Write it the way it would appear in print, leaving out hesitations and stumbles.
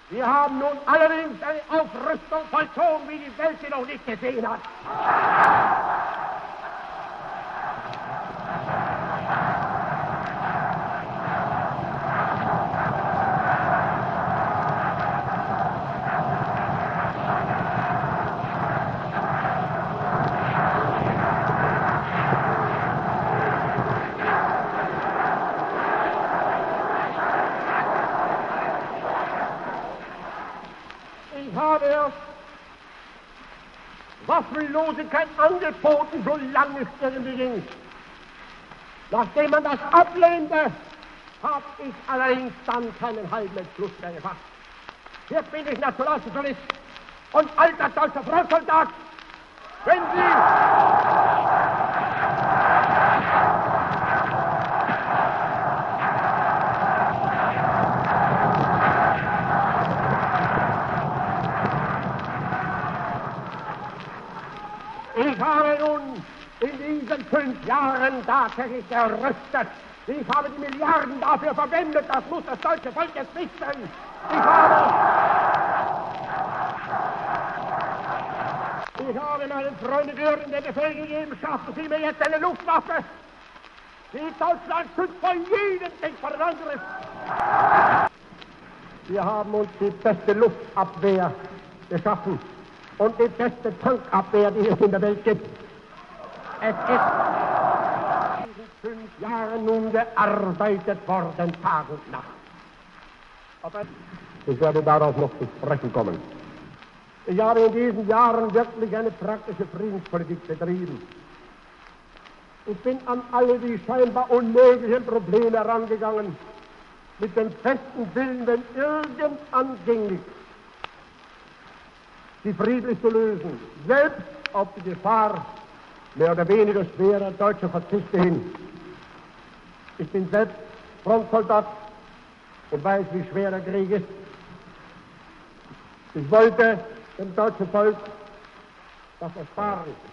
Wir haben nun allerdings eine Aufrüstung vollzogen, wie die Welt sie noch nicht gesehen hat. Ich habe erst Waffenlosigkeit angeboten, solange es irgendwie ging. Nachdem man das ablehnte, habe ich allerdings dann keinen halben Entschluss mehr gefasst. Hier bin ich Nationalsozialist und alter deutscher Frontsoldat. Wenn Sie... Ich habe nun in diesen 5 Jahren tatsächlich gerüstet. Ich habe die Milliarden dafür verwendet, das muss das deutsche Volk jetzt wissen. Ich habe meinen Freunden Göring den Befehl gegeben, schaffen Sie mir jetzt eine Luftwaffe, die Deutschland schützt vor jedem Ding von anderes. Wir haben uns die beste Luftabwehr geschaffen. Und die beste Tankabwehr, die es in der Welt gibt. Es ist in diesen 5 Jahren nun gearbeitet worden, Tag und Nacht. Aber ich werde darauf noch zu sprechen kommen. Ich habe in diesen Jahren wirklich eine praktische Friedenspolitik betrieben. Ich bin an alle die scheinbar unmöglichen Probleme herangegangen, mit dem festen Willen, wenn irgend anging, die friedlich zu lösen, selbst auf die Gefahr mehr oder weniger schwerer deutscher Verzichte hin. Ich bin selbst Frontsoldat und weiß, wie schwer der Krieg ist. Ich wollte dem deutschen Volk das ersparen.